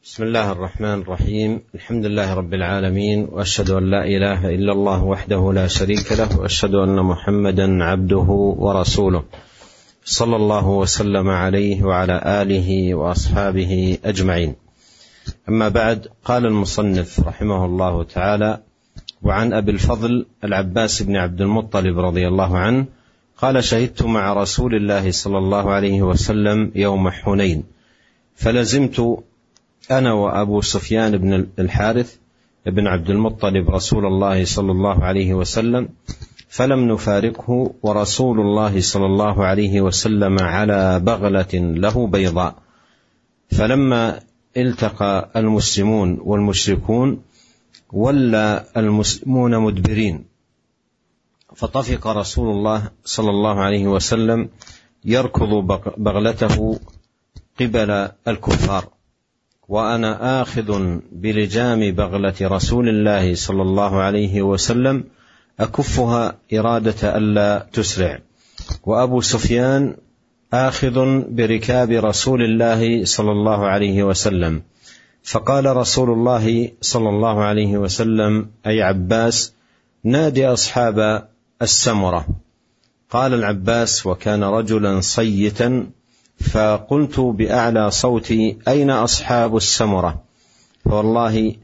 بسم الله الرحمن الرحيم. الحمد لله رب العالمين، وأشهد أن لا إله إلا الله وحده لا شريك له، وأشهد أن محمدا عبده ورسوله، صلى الله وسلم عليه وعلى آله وأصحابه أجمعين. أما بعد، قال المصنف رحمه الله تعالى: وعن أبي الفضل العباس بن عبد المطلب رضي الله عنه قال: شهدت مع رسول الله صلى الله عليه وسلم يوم حنين، فلزمت أنا وأبو سفيان بن الحارث بن عبد المطلب رسول الله صلى الله عليه وسلم، فلم نفارقه، ورسول الله صلى الله عليه وسلم على بغلة له بيضاء. فلما التقى المسلمون والمشركون ولى المسلمون مدبرين، فطفق رسول الله صلى الله عليه وسلم يركض بغلته قبل الكفار، وأنا آخذ بلجام بغلة رسول الله صلى الله عليه وسلم أكفها إرادة ألا تسرع، وأبو سفيان آخذ بركاب رسول الله صلى الله عليه وسلم. فقال رسول الله صلى الله عليه وسلم: أي عباس، نادي أصحاب السمرة. قال العباس وكان رجلا صيتا، فقلت بأعلى صوتي: أين أصحاب السمرة؟ فوالله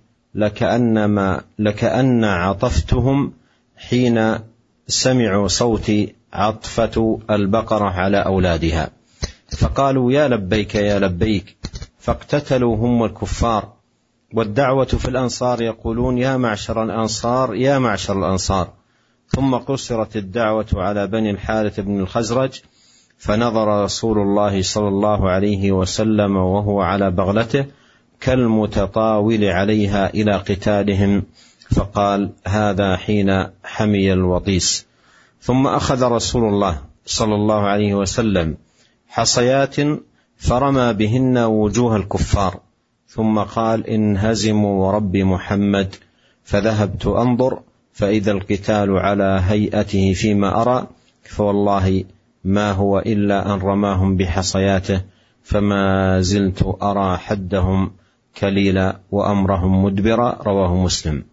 لكأن عطفتهم حين سمعوا صوتي عطفة البقرة على أولادها، فقالوا: يا لبيك يا لبيك، فاقتتلوا هم الكفار. والدعوة في الأنصار يقولون: يا معشر الأنصار يا معشر الأنصار. ثم قصرت الدعوة على بني الحارث بن الخزرج، فنظر رسول الله صلى الله عليه وسلم وهو على بغلته كالمتطاول عليها إلى قتالهم، فقال: هذا حين حمي الوطيس. ثم أخذ رسول الله صلى الله عليه وسلم حصيات فرمى بهن وجوه الكفار، ثم قال: انهزموا ورب محمد. فذهبت أنظر، فإذا القتال على هيئته فيما أرى، فوالله ما هو إلا أن رماهم بحصياته، فما زلت أرى حدهم كليلا وأمرهم مدبرا. رواه مسلم.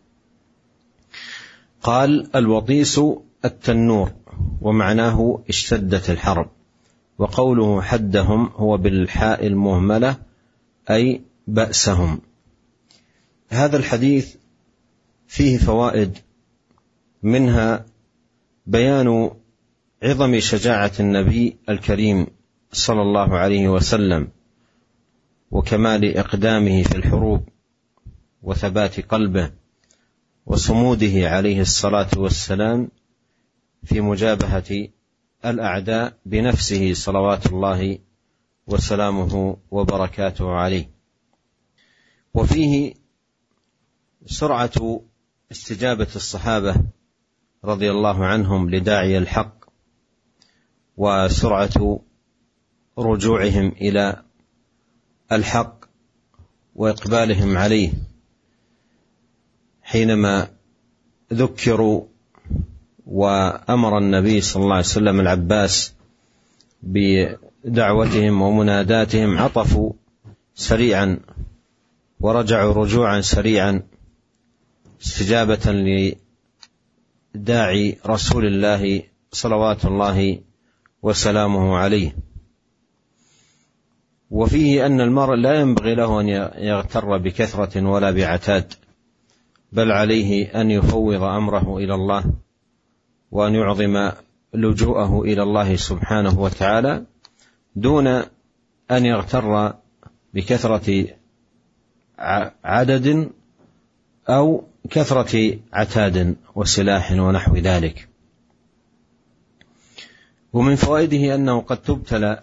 قال: الوطيس التنور، ومعناه اشتدت الحرب. وقوله حدهم هو بالحاء المهملة، أي بأسهم. هذا الحديث فيه فوائد، منها بيان عظم شجاعة النبي الكريم صلى الله عليه وسلم، وكمال إقدامه في الحروب، وثبات قلبه، وصموده عليه الصلاة والسلام في مجابهة الأعداء بنفسه صلوات الله وسلامه وبركاته عليه. وفيه سرعة استجابة الصحابة رضي الله عنهم لداعي الحق، وسرعة رجوعهم إلى الحق وإقبالهم عليه حينما ذكروا، وأمر النبي صلى الله عليه وسلم العباس بدعوتهم ومناداتهم، عطفوا سريعا ورجعوا رجوعا سريعا استجابة لداعي رسول الله صلوات الله وسلامه عليه. وفيه أن المرء لا ينبغي له أن يغتر بكثرة ولا بعتاد، بل عليه أن يفوض أمره إلى الله، وأن يعظم لجوءه إلى الله سبحانه وتعالى، دون أن يغتر بكثرة عدد أو كثرة عتاد وسلاح ونحو ذلك. ومن فوائده أنه قد تبتلى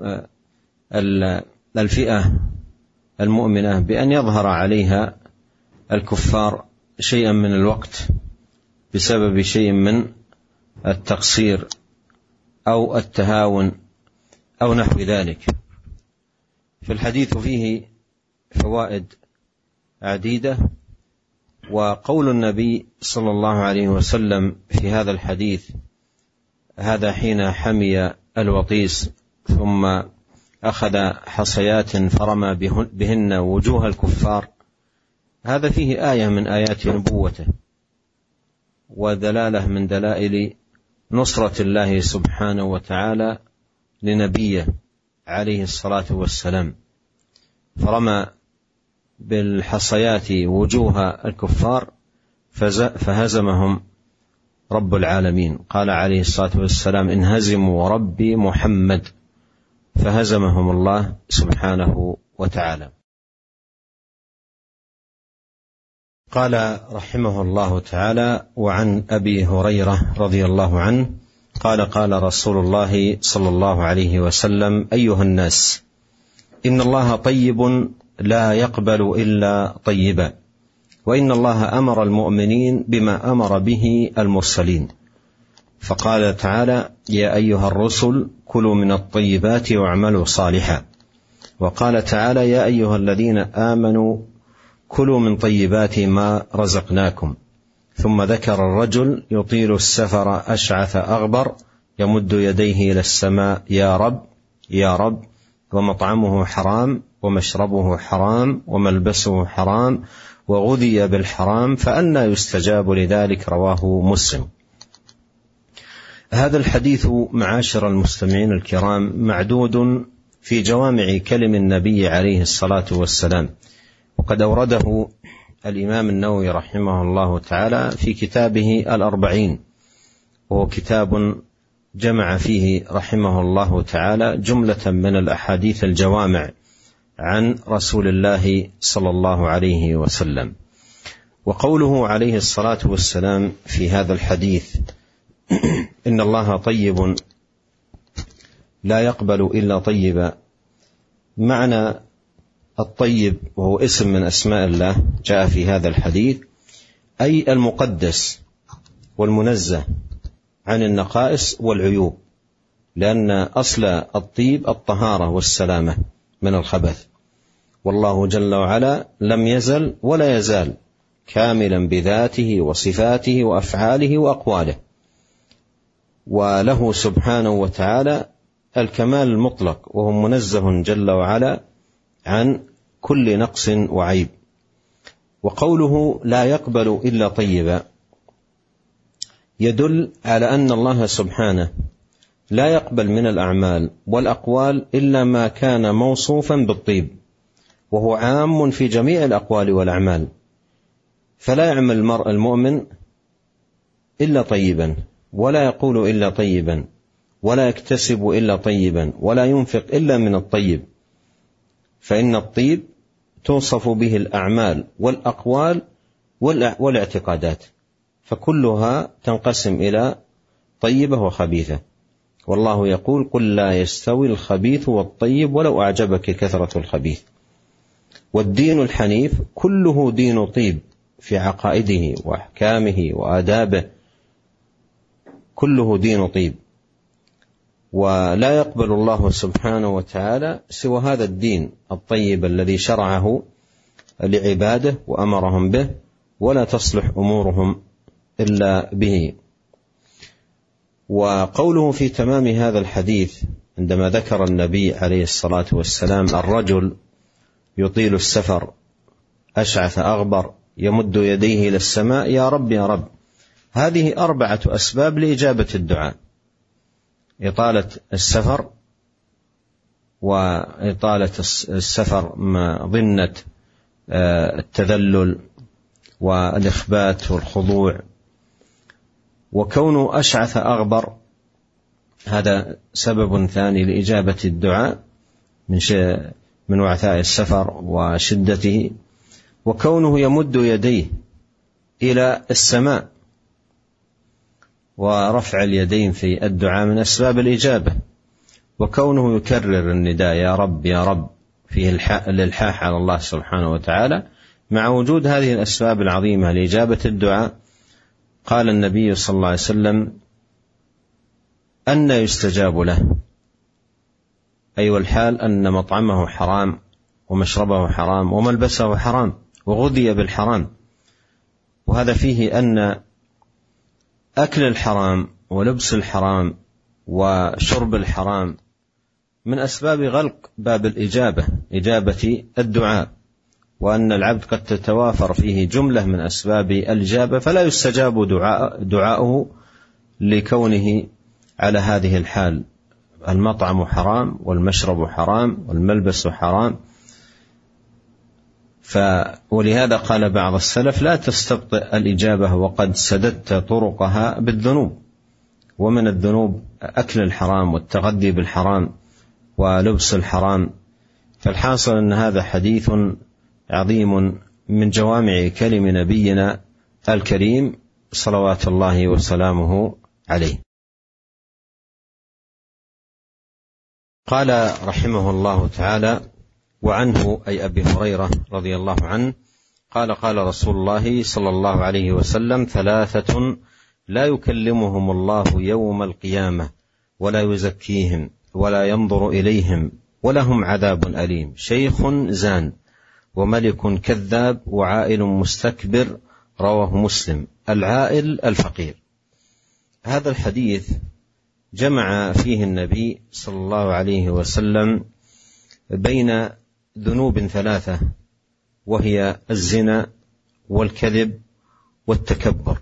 الفئة المؤمنة بأن يظهر عليها الكفار شيئا من الوقت بسبب شيء من التقصير أو التهاون أو نحو ذلك. في الحديث فيه فوائد عديدة. وقول النبي صلى الله عليه وسلم في هذا الحديث: هذا حين حمي الوطيس، ثم أخذ حصيات فرمى بهن وجوه الكفار، هذا فيه آية من آيات نبوته ودلالة من دلائل نصرة الله سبحانه وتعالى لنبيه عليه الصلاة والسلام، فرمى بالحصيات وجوه الكفار فهزمهم رب العالمين. قال عليه الصلاة والسلام: انهزموا وربي محمد، فهزمهم الله سبحانه وتعالى. قال رحمه الله تعالى: وعن أبي هريرة رضي الله عنه قال: قال رسول الله صلى الله عليه وسلم: أيها الناس، إن الله طيب لا يقبل إلا طيبا، وإن الله أمر المؤمنين بما أمر به المرسلين، فقال تعالى: يا أيها الرسل كلوا من الطيبات واعملوا صالحا، وقال تعالى: يا أيها الذين آمنوا كلوا من طيبات ما رزقناكم. ثم ذكر الرجل يطيل السفر أشعث أغبر يمد يديه إلى السماء: يا رب يا رب، ومطعمه حرام ومشربه حرام وملبسه حرام وغذي بالحرام، فأنى يستجاب لذلك؟ رواه مسلم. هذا الحديث معاشر المستمعين الكرام معدود في جوامع كلم النبي عليه الصلاة والسلام، وقد أورده الإمام النووي رحمه الله تعالى في كتابه الأربعين، وهو كتاب جمع فيه رحمه الله تعالى جملة من الأحاديث الجوامع عن رسول الله صلى الله عليه وسلم. وقوله عليه الصلاة والسلام في هذا الحديث: إن الله طيب لا يقبل إلا طيبا، معنى الطيب وهو اسم من أسماء الله جاء في هذا الحديث، أي المقدس والمنزه عن النقائص والعيوب، لأن أصل الطيب الطهارة والسلامة من الخبث، والله جل وعلا لم يزل ولا يزال كاملا بذاته وصفاته وأفعاله وأقواله، وله سبحانه وتعالى الكمال المطلق، وهو منزه جل وعلا عن كل نقص وعيب. وقوله لا يقبل إلا طيبا يدل على أن الله سبحانه لا يقبل من الأعمال والأقوال إلا ما كان موصوفا بالطيب، وهو عام في جميع الأقوال والأعمال، فلا يعمل المرء المؤمن إلا طيبا، ولا يقول إلا طيبا، ولا يكتسب إلا طيبا، ولا ينفق إلا من الطيب، فإن الطيب توصف به الأعمال والأقوال والاعتقادات، فكلها تنقسم إلى طيبة وخبيثة. والله يقول: قل لا يستوي الخبيث والطيب ولو أعجبك كثرة الخبيث. والدين الحنيف كله دين طيب في عقائده وأحكامه وآدابه، كله دين طيب، ولا يقبل الله سبحانه وتعالى سوى هذا الدين الطيب الذي شرعه لعباده وأمرهم به، ولا تصلح أمورهم إلا به. وقوله في تمام هذا الحديث عندما ذكر النبي عليه الصلاة والسلام الرجل يطيل السفر أشعث أغبر يمد يديه إلى السماء: يا رب يا رب، هذه 4 أسباب لإجابة الدعاء: إطالة السفر، وإطالة السفر مظنة التذلل والإخبات والخضوع، وكونه أشعث أغبر هذا سبب ثاني لإجابة الدعاء من وعثاء السفر وشدته، وكونه يمد يديه إلى السماء، ورفع اليدين في الدعاء من أسباب الإجابة، وكونه يكرر النداء يا رب يا رب فيه الإلحاح على الله سبحانه وتعالى. مع وجود هذه الأسباب العظيمة لإجابة الدعاء، قال النبي صلى الله عليه وسلم: أن يستجاب له، أي والحال أن مطعمه حرام ومشربه حرام وملبسه حرام وغذي بالحرام. وهذا فيه أن أكل الحرام ولبس الحرام وشرب الحرام من أسباب غلق باب الإجابة، إجابة الدعاء، وأن العبد قد تتوافر فيه جملة من أسباب الإجابة فلا يستجاب دعاؤه لكونه على هذه الحال. المطعم حرام، والمشرب حرام، والملبس حرام. ولهذا قال بعض السلف: لا تستبطئ الإجابة وقد سددت طرقها بالذنوب. ومن الذنوب أكل الحرام، والتغذي بالحرام، ولبس الحرام. فالحاصل أن هذا حديث عظيم من جوامع كلم نبينا الكريم صلوات الله وسلامه عليه. قال رحمه الله تعالى: وعنه أي أبي هريرة رضي الله عنه قال: قال رسول الله صلى الله عليه وسلم: 3 لا يكلمهم الله يوم القيامة ولا يزكيهم ولا ينظر إليهم ولهم عذاب أليم: شيخ زان، وملك كذاب، وعائل مستكبر. رواه مسلم. العائل الفقير. هذا الحديث جمع فيه النبي صلى الله عليه وسلم بين ذنوب 3، وهي الزنا والكذب والتكبر،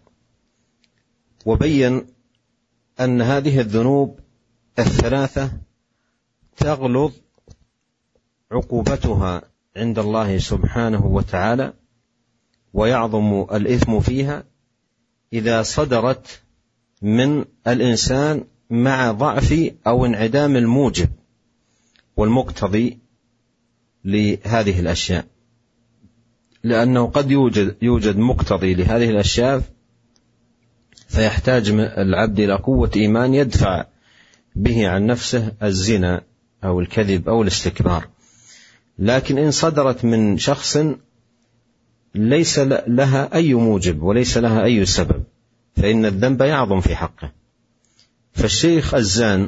وبين أن هذه الذنوب 3 تغلظ عقوبتها عند الله سبحانه وتعالى، ويعظم الإثم فيها إذا صدرت من الإنسان مع ضعف أو انعدام الموجب والمقتضي لهذه الأشياء، لأنه قد يوجد مقتضي لهذه الأشياء فيحتاج العبد إلى قوة إيمان يدفع به عن نفسه الزنا أو الكذب أو الاستكبار. لكن إن صدرت من شخص ليس لها أي موجب وليس لها أي سبب فإن الذنب يعظم في حقه. فالشيخ الزان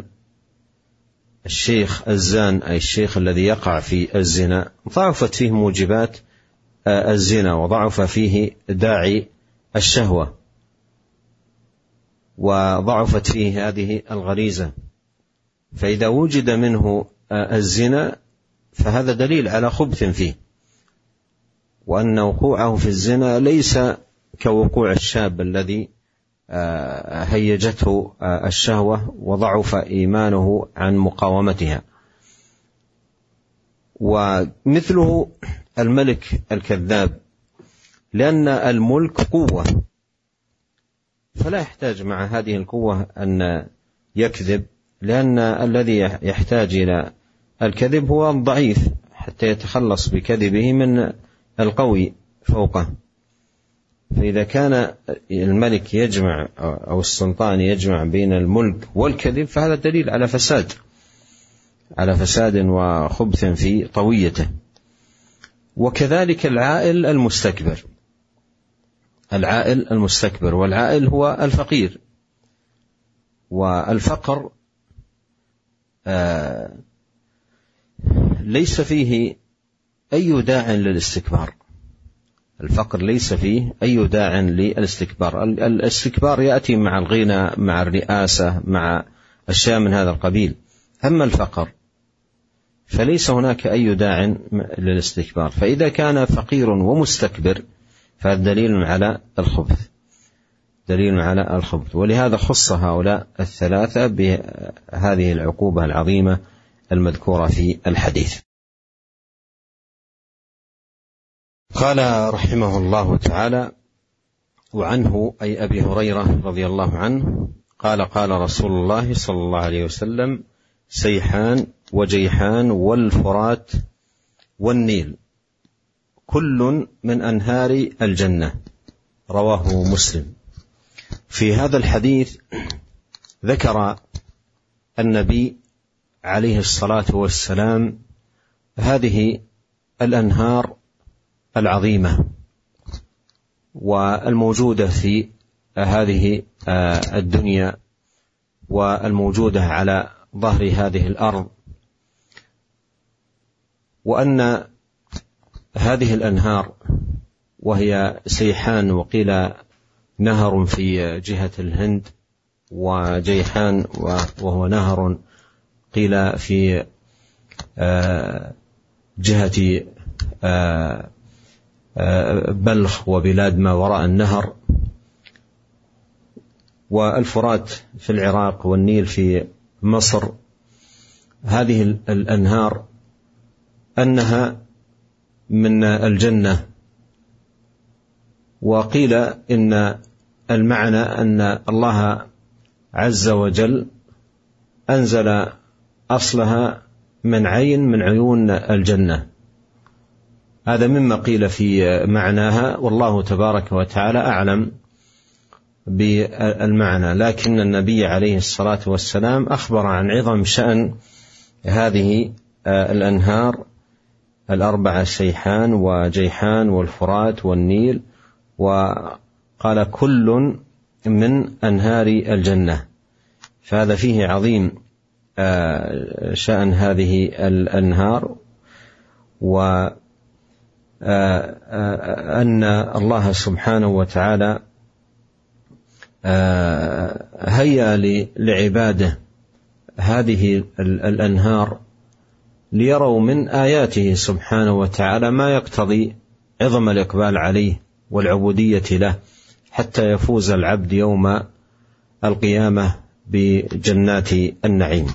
أي الشيخ الذي يقع في الزنا ضعفت فيه موجبات الزنا، وضعف فيه داعي الشهوة، وضعفت فيه هذه الغريزة. فإذا وجد منه الزنا فهذا دليل على خبث فيه، وأن وقوعه في الزنا ليس كوقوع الشاب الذي هيجته الشهوة وضعف إيمانه عن مقاومتها. ومثله الملك الكذاب، لأن الملك قوة، فلا يحتاج مع هذه القوة أن يكذب، لأن الذي يحتاج إلى الكذب هو الضعيف حتى يتخلص بكذبه من القوي فوقه. فإذا كان الملك يجمع أو السلطان يجمع بين الملك والكذب فهذا دليل على فساد وخبث في طويته. وكذلك العائل المستكبر، والعائل هو الفقير، والفقر ليس فيه أي داع للاستكبار. الفقر ليس فيه أي داع للاستكبار. الاستكبار يأتي مع الغنى، مع الرئاسة، مع أشياء من هذا القبيل. أما الفقر فليس هناك أي داع للاستكبار. فإذا كان فقير ومستكبر فهذا دليل على الخبث. ولهذا خص هؤلاء 3 بهذه العقوبة العظيمة المذكورة في الحديث. قال رحمه الله تعالى: وعنه أي أبي هريرة رضي الله عنه قال: قال رسول الله صلى الله عليه وسلم: سيحان وجيحان والفرات والنيل كل من أنهار الجنة. رواه مسلم. في هذا الحديث ذكر النبي عليه الصلاة والسلام هذه الأنهار العظيمة والموجودة في هذه الدنيا والموجودة على ظهر هذه الأرض، وأن هذه الأنهار وهي سيحان، وقيل نهر في جهة الهند، وجيحان وهو نهر قيل في جهة بلخ وبلاد ما وراء النهر، والفرات في العراق والنيل في مصر. هذه الأنهار أنها من الجنة. وقيل إن المعنى أن الله عز وجل أنزل أصلها من عين من عيون الجنة. هذا مما قيل في معناها، والله تبارك وتعالى أعلم بالمعنى. لكن النبي عليه الصلاة والسلام أخبر عن عظم شأن هذه الأنهار الأربعة، شيحان وجيحان والفرات والنيل، وقال كل من أنهار الجنة. فهذا فيه عظيم شأن هذه الأنهار، وأن الله سبحانه وتعالى هيأ لعباده هذه الأنهار ليروا من آياته سبحانه وتعالى ما يقتضي عظم الإقبال عليه والعبودية له، حتى يفوز العبد يوم القيامة بجنات النعيم.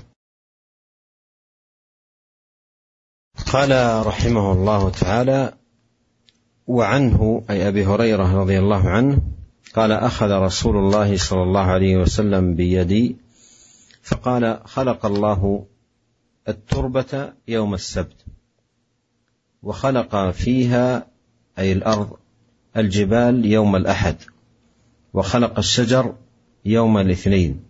قال رحمه الله تعالى: وعنه أي أبي هريرة رضي الله عنه قال: أخذ رسول الله صلى الله عليه وسلم بيدي فقال: خلق الله التربة يوم السبت، وخلق فيها أي الأرض الجبال يوم الأحد، وخلق الشجر يوم الاثنين،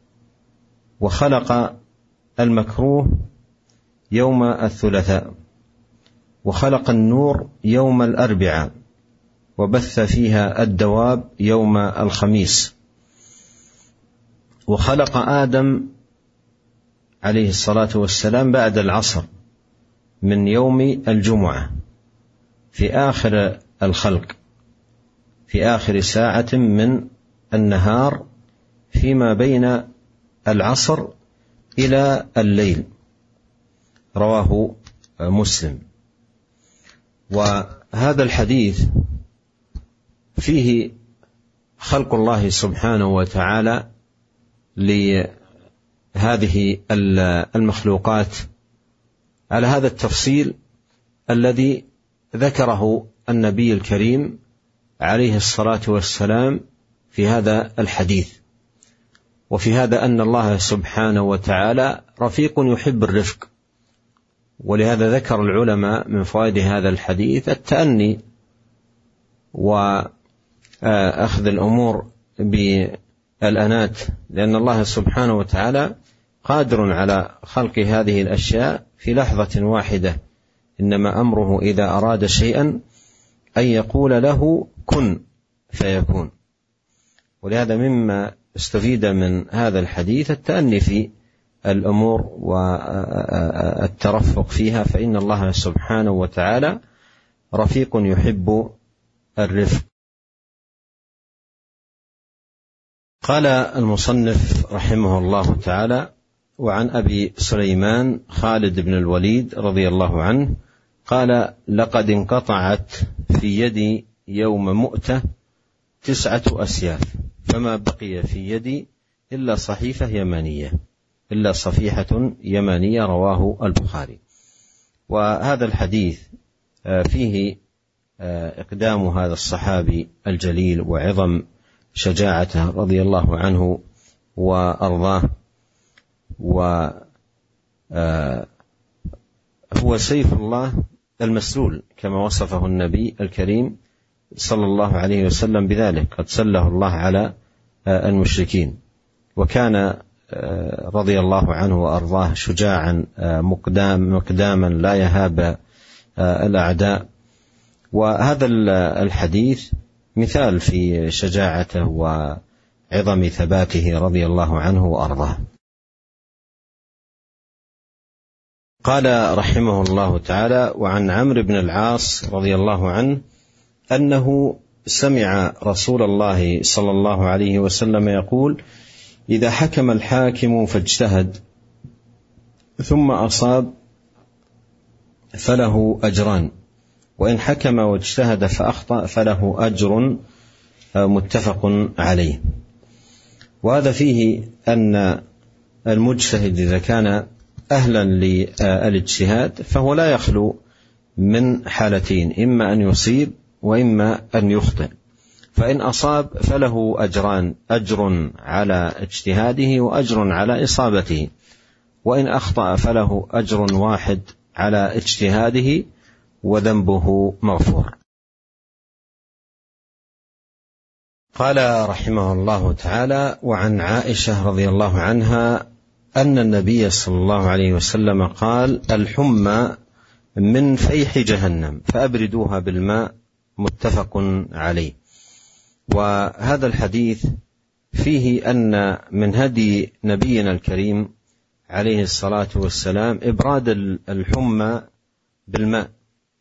وخلق المكروه يوم الثلاثاء، وخلق النور يوم الأربعاء، وبث فيها الدواب يوم الخميس، وخلق آدم عليه الصلاة والسلام بعد العصر من يوم الجمعة في آخر الخلق، في آخر ساعة من النهار فيما بين العصر إلى الليل. رواه مسلم. وهذا الحديث فيه خلق الله سبحانه وتعالى لهذه المخلوقات على هذا التفصيل الذي ذكره النبي الكريم عليه الصلاة والسلام في هذا الحديث. وفي هذا أن الله سبحانه وتعالى رفيق يحب الرفق، ولهذا ذكر العلماء من فوائد هذا الحديث التأني وأخذ الأمور بالأنات، لأن الله سبحانه وتعالى قادر على خلق هذه الأشياء في لحظة واحدة، إنما أمره إذا أراد شيئا أن يقول له كن فيكون. ولهذا مما استفيد من هذا الحديث التأني في الأمور والترفق فيها، فإن الله سبحانه وتعالى رفيق يحب الرفق. قال المصنف رحمه الله تعالى: وعن أبي سليمان خالد بن الوليد رضي الله عنه قال: لقد انقطعت في يدي يوم مؤتة 9 أسياف، فما بقي في يدي إلا صحيفة يمانية، إلا صفيحة يمانية. رواه البخاري. وهذا الحديث فيه إقدام هذا الصحابي الجليل وعظم شجاعته رضي الله عنه وأرضاه، وهو سيف الله المسلول كما وصفه النبي الكريم صلى الله عليه وسلم بذلك، قد سله الله على المشركين. وكان رضي الله عنه وأرضاه شجاعا مقداما لا يهاب الأعداء. وهذا الحديث مثال في شجاعته وعظم ثباته رضي الله عنه وأرضاه. قال رحمه الله تعالى: وعن عمرو بن العاص رضي الله عنه أنه سمع رسول الله صلى الله عليه وسلم يقول: إذا حكم الحاكم فاجتهد ثم أصاب فله أجران، وإن حكم واجتهد فأخطأ فله أجر متفق عليه. وهذا فيه أن المجتهد إذا كان أهلا للاجتهاد فهو لا يخلو من حالتين، إما أن يصيب وإما أن يخطئ. فإن أصاب فله أجران، أجر على اجتهاده وأجر على إصابته، وإن أخطأ فله أجر واحد على اجتهاده وذنبه مغفور. قال رحمه الله تعالى: وعن عائشة رضي الله عنها أن النبي صلى الله عليه وسلم قال: الحمى من فيح جهنم فأبردوها بالماء، متفق عليه. وهذا الحديث فيه أن من هدي نبينا الكريم عليه الصلاة والسلام إبراد الحمى بالماء،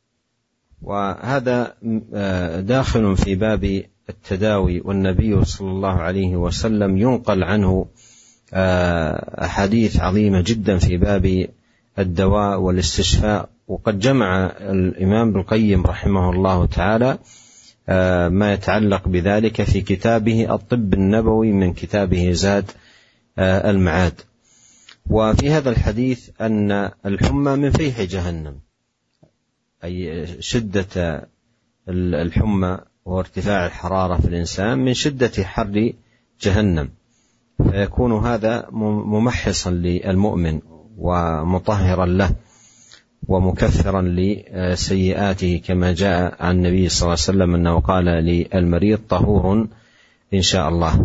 وهذا داخل في باب التداوي، والنبي صلى الله عليه وسلم ينقل عنه أحاديث عظيمة جدا في باب الدواء والاستشفاء. وقد جمع الإمام ابن القيم رحمه الله تعالى ما يتعلق بذلك في كتابه الطب النبوي من كتابه زاد المعاد. وفي هذا الحديث أن الحمى من فيح جهنم، أي شدة الحمى وارتفاع الحرارة في الإنسان من شدة حر جهنم، فيكون هذا ممحصا للمؤمن ومطهرا له ومكفرا لسيئاته، كما جاء عن النبي صلى الله عليه وسلم أنه قال للمريض: طهور إن شاء الله.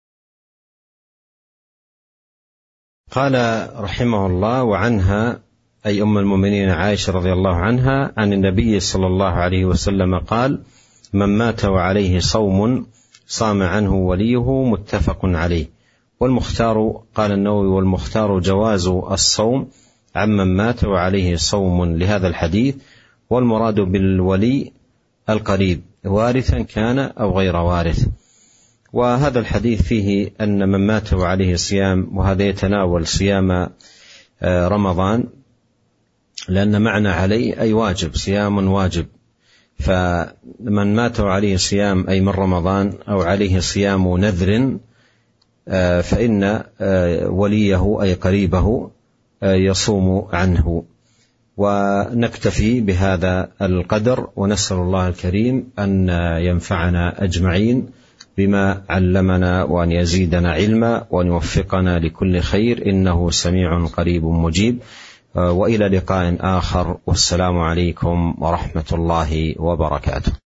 قال رحمه الله: وعنها أي أم المؤمنين عائشة رضي الله عنها عن النبي صلى الله عليه وسلم قال: من مات وعليه صوم صام عنه وليه، متفق عليه. والمختار، قال النووي: والمختار جواز الصوم عمن مات وعليه صوم لهذا الحديث، والمراد بالولي القريب وارثا كان أو غير وارث. وهذا الحديث فيه أن من مات وعليه صيام، وهذا يتناول صيام رمضان، لأن معنى عليه أي واجب، صيام واجب. فمن مات وعليه صيام أي من رمضان أو عليه صيام نذر فإن وليه أي قريبه يصوم عنه. ونكتفي بهذا القدر، ونسأل الله الكريم أن ينفعنا أجمعين بما علمنا، وأن يزيدنا علما، وأن يوفقنا لكل خير، إنه سميع قريب مجيب. وإلى لقاء آخر، والسلام عليكم ورحمة الله وبركاته.